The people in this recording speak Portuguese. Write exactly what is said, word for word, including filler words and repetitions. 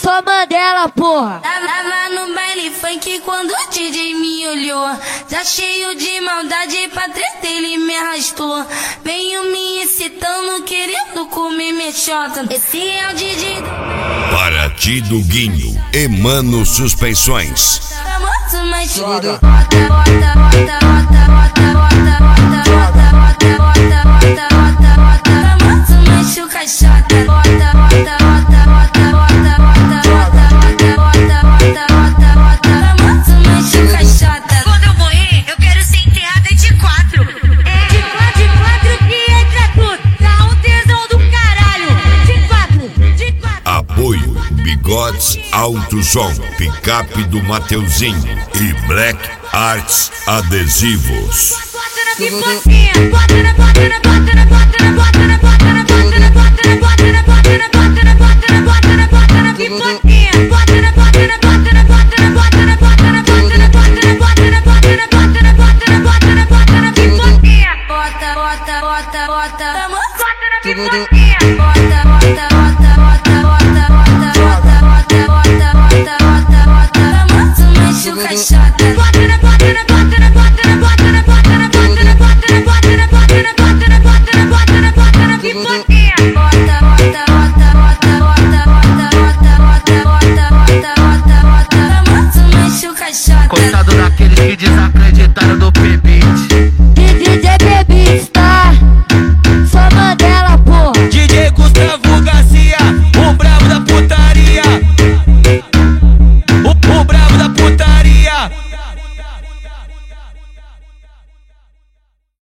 sou Mandela, porra. Tava no baile funk quando o D J me olhou, já cheio de maldade pra treta ele me arrastou. Veio me excitando, querendo comer minha xota. Esse é o D J Paraty do Guinho, Emano Suspensões. tá morto, mas bota, bota, bota, bota, bota, bota, bota, bota, bota, bota, bota, bota, bota, tá morto, mas o caixota. Bota, bota, bota, bota, bota, bota, bota, bota, bota, bota, bota, tá morto, mas o caixota. Quando eu morrer, eu quero ser enterrada de quatro. É, de quatro, de quatro que entra tudo. Dá um tesão do caralho. De quatro, de quatro. Apoio Bigodes Alto Som, Picape do Mateuzinho e Black Arts Adesivos. Bota na pipoquinha, bota na, bota na, bota na, bota na, bota na, bota na, bota na, bota na, bota na, bota na, bota na, bota na, bota na, bota na pipoquinha. Bota na, bota na, bota na, bota na, bota na, bota na, bota na, bota na, bota na, bota na, bota na, bota na, bota na, bota na pipoquinha. Bota, bota, bota, bota, tá morto. Bota na pipoquinha.